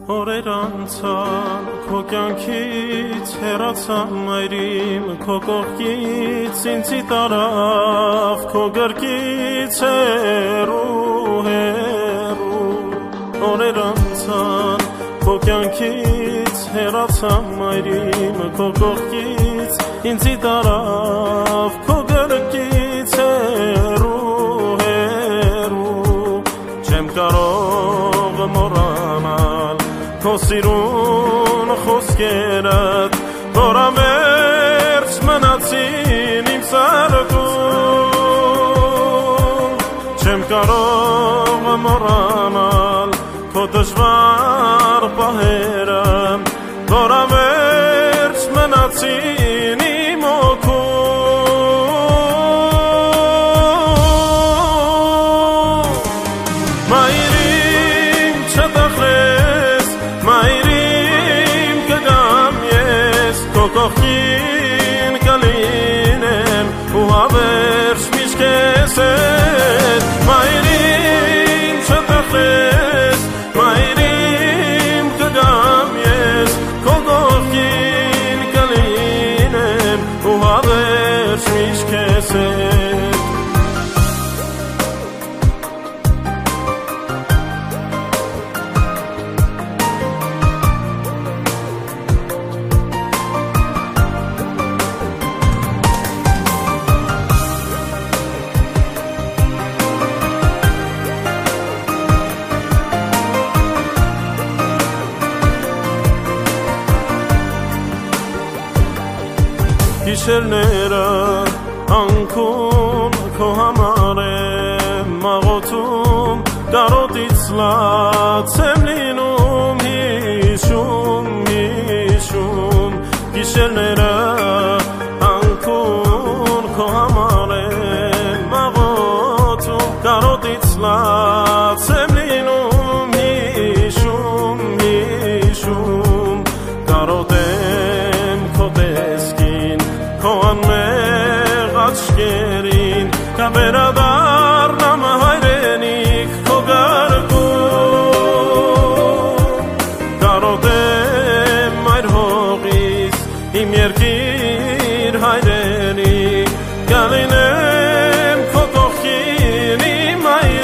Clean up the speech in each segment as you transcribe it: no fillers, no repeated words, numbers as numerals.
Օրերանցան քո կյանքից հեռացան մայրիմ քո կողքից ինձի տարավ քո գրկից հեռու Օրերանցան քո կյանքից հեռացան մայրիմ քո կողքից ինձի տարավ քո գրկից հեռու չեմ կարող մոռանալ Քո սիրուն խոսքերդ որ ամերձ մնացին իմ սրտում Չեմ կարող մոռանալ քո դժվար պահերը որ ամերձ մնացին իմ օգում Մայրիմ չտխրես Մայրիմ կգամ ես քո կողքին կլինեմ ու հավերժ միշտ քեզ հետ Մայրիմ չտխրես Մայրիմ կգամ ես քո կողքին կլինեմ ու հավերժ միշտ քեզ հետ Գիշերները անքուն քո համար եմ աղոթում կարոտից լաց եմ լինում հիշում Գիշերները անքուն քո համար եմ աղոթում կարոտից լաց եմ լինում հիշում կարոտեմ քո տեսքին Քո անմեղ աչքերին կվերադառնամ հայրենիք քո գարկում Կարոտեմ այր հողից իմ երկիր հայրենիք կլինեմ քո կողքին իմ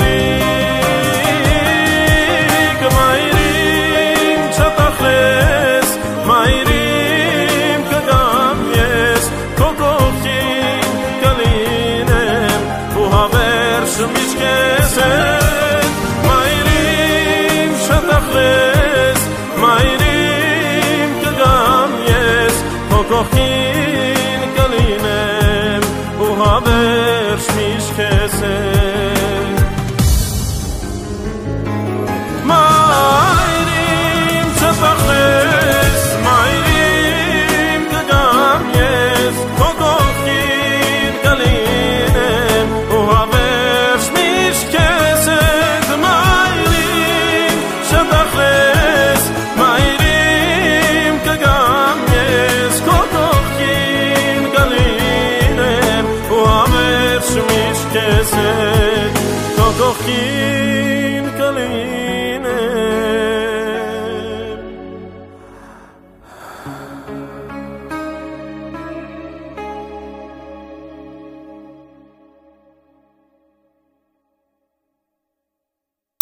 մայրիկ Մայրիմ չտխրես Մայրիմ կգամ ես քո կողքին կլինեմ ու հավերժ միշտ քեզ հետ Մայրիմ չտխրես Մայրիմ կգամ ես քո կողքին կլինեմ ու հավերժ միշտ քեզ հետ Մայրիմ չտխրես Մայրիմ կգամ ես քո կողքին կլինեմ ու հավերժ միշտ քեզ հետ Մայրիմ չտխրես Մայրիմ կգամ ես քո կողքին կլինեմ ու հավերժ միշտ քեզ հետ քո կողքին